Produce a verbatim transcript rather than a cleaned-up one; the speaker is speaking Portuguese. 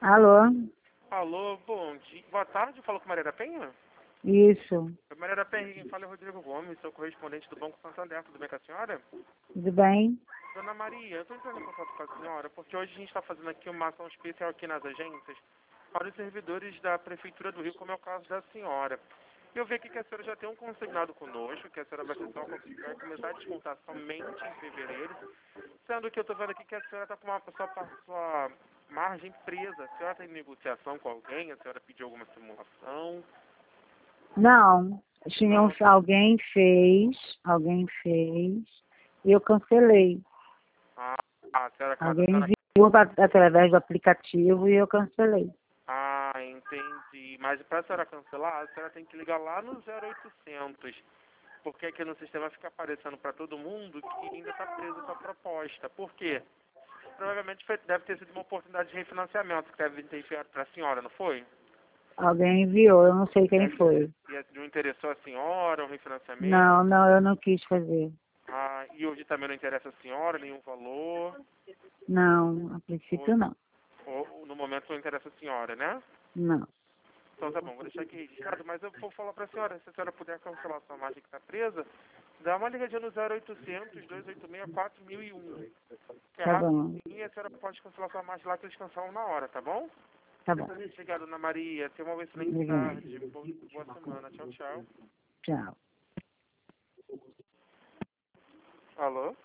Alô? Alô, bom dia. Boa tarde, falo com Maria da Penha? Isso. Maria da Penha, quem fala é Rodrigo Gomes, sou correspondente do Banco Santander. Tudo bem com a senhora? Tudo bem? Dona Maria, eu estou entrando em contato com a senhora porque hoje a gente está fazendo aqui uma ação especial aqui nas agências para os servidores da Prefeitura do Rio, como é o caso da senhora. Eu vi aqui que a senhora já tem um consignado conosco, que a senhora vai, ser só, vai começar a descontar somente em fevereiro, sendo que eu estou vendo aqui que a senhora está com uma sua, sua margem presa. A senhora tem negociação com alguém? A senhora pediu alguma simulação? Não. Tinha um, Não. alguém fez, alguém fez, e eu cancelei. Ah, a senhora, a Alguém senhora... enviou a- através do aplicativo e eu cancelei. Ah, entendi. Mas para a senhora cancelar, a senhora tem que ligar lá no zero oitocentos. Porque aqui no sistema fica aparecendo para todo mundo que ainda está preso com a proposta. Por quê? Provavelmente foi- deve ter sido uma oportunidade de refinanciamento que deve ter enviado para a senhora, não foi? Alguém enviou, eu não sei E quem aí, foi. e aí não interessou a senhora, o refinanciamento? Não, não, eu não quis fazer. Ah, e hoje também não interessa a senhora, nenhum valor? Não, a Ou, princípio não. ou no momento não interessa a senhora, né? Não. Então tá bom, vou deixar aqui registrado, mas eu vou falar para a senhora, se a senhora puder cancelar sua margem que está presa, dá uma ligadinha no zero oitocentos, dois oito seis, quatro mil e um. Que é Tá bom, rapidinho e a senhora pode cancelar sua margem lá que eles cancelam na hora, tá bom? tá bom. Obrigado, Ana Maria. Tenha uma excelente Obrigada. tarde. Boa, boa semana. Tchau, tchau. Tchau. Alô?